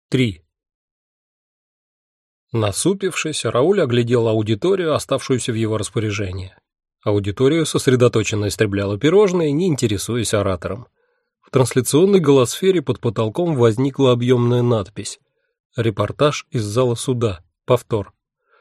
3. Насупившись, Рауль оглядел аудиторию, оставшуюся в его распоряжении. Аудитория сосредоточенно истребляла пирожные, не интересуясь оратором. В трансляционной голосфере под потолком возникла объемная надпись «Репортаж из зала суда. Повтор».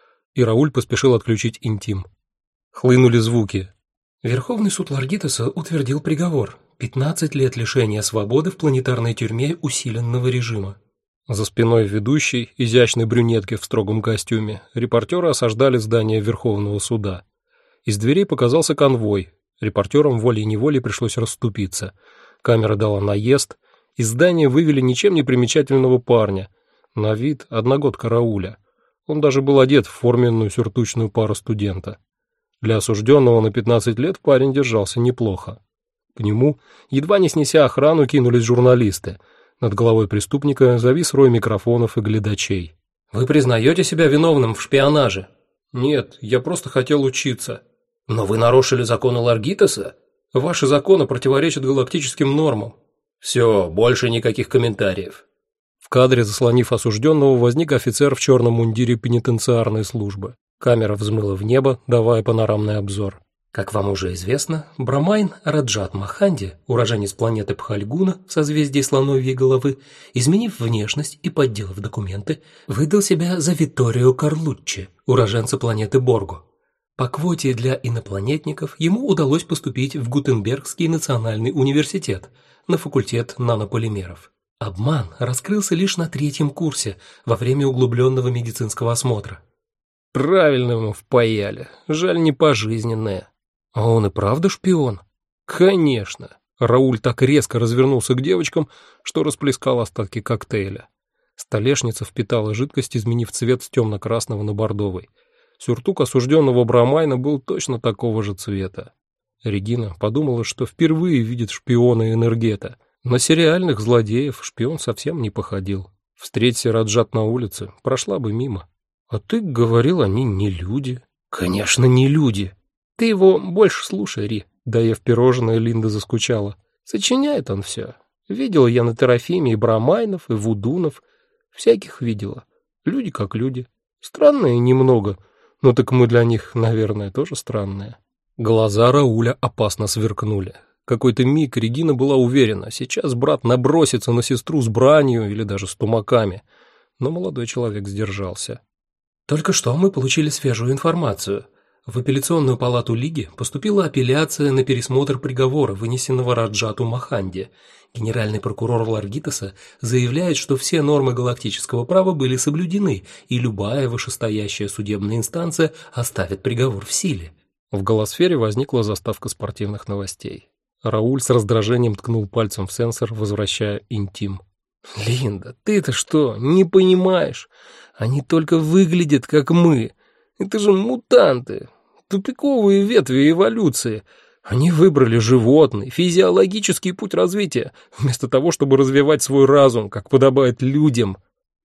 И Рауль поспешил отключить интим. Хлынули звуки. Верховный суд Ларгитоса утвердил приговор. 15 лет лишения свободы в планетарной тюрьме усиленного режима. За спиной ведущей, изящной брюнетки в строгом костюме, репортеры осаждали здание Верховного суда. Из дверей показался конвой. Репортерам волей-неволей пришлось расступиться. Камера дала наезд. Из здания вывели ничем не примечательного парня. На вид одногодка Рауля. Он даже был одет в форменную сюртучную пару студента. Для осужденного на 15 лет парень держался неплохо. К нему, едва не снеся охрану, кинулись журналисты. Над головой преступника завис рой микрофонов и глядачей. «Вы признаете себя виновным в шпионаже?» «Нет, я просто хотел учиться». «Но вы нарушили законы Ларгитоса?» «Ваши законы противоречат галактическим нормам». «Все, больше никаких комментариев». В кадре, заслонив осужденного, возник офицер в черном мундире пенитенциарной службы. Камера взмыла в небо, давая панорамный обзор. Как вам уже известно, Брамайн Раджат Маханди, уроженец планеты Пхальгуна в созвездии Слоновьей головы, изменив внешность и подделав документы, выдал себя за Витторио Карлуччи, уроженца планеты Борго. По квоте для инопланетников ему удалось поступить в Гутенбергский национальный университет на факультет нанополимеров. Обман раскрылся лишь на 3-м курсе во время углубленного медицинского осмотра. Правильно ему впаяли, жаль не пожизненное. А он и правда шпион? Конечно. Рауль так резко развернулся к девочкам, что расплескал остатки коктейля. Столешница впитала жидкость, изменив цвет с темно-красного на бордовый. Сюртук осужденного Брамайна был точно такого же цвета. Регина подумала, что впервые видит шпиона Энергета. На сериальных злодеев шпион совсем не походил. Встреться Раджат на улице, прошла бы мимо. А ты говорил, они не люди. Конечно, не люди. Ты его больше слушай, Ри. Доев пирожное, Линда заскучала. Сочиняет он все. Видела я на Терафиме и Брамайнов, и Вудунов. Всяких видела. Люди как люди. Странные немного. Но так мы для них, наверное, тоже странные. Глаза Рауля опасно сверкнули. Какой-то миг Регина была уверена, сейчас брат набросится на сестру с бранью или даже с тумаками. Но молодой человек сдержался. Только что мы получили свежую информацию. В апелляционную палату Лиги поступила апелляция на пересмотр приговора, вынесенного Раджату Маханди. Генеральный прокурор Ларгитоса заявляет, что все нормы галактического права были соблюдены, и любая вышестоящая судебная инстанция оставит приговор в силе. В голосфере возникла заставка спортивных новостей. Рауль с раздражением ткнул пальцем в сенсор, возвращая интим. «Линда, ты-то что, не понимаешь? Они только выглядят, как мы. Это же мутанты, тупиковые ветви эволюции. Они выбрали животный, физиологический путь развития, вместо того, чтобы развивать свой разум, как подобает людям.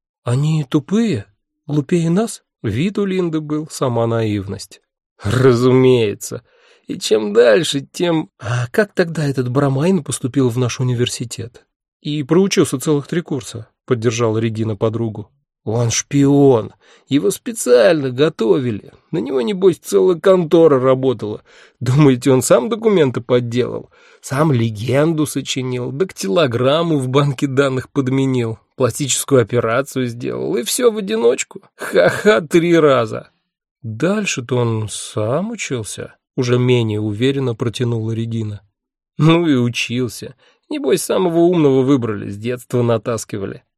Они тупые? Глупее нас?» Вид у Линды был сама наивность. «Разумеется. И чем дальше, тем...» «А как тогда этот Брамайн поступил в наш университет?» «И проучился целых 3 курса», — поддержала Регина подругу. «Он шпион. Его специально готовили. На него, небось, целая контора работала. Думаете, он сам документы подделал? Сам легенду сочинил, дактилограмму в банке данных подменил, пластическую операцию сделал, и все в одиночку? Ха-ха, 3 раза!» «Дальше-то он сам учился?» — уже менее уверенно протянула Регина. «Ну и учился. Небось, самого умного выбрали, с детства натаскивали».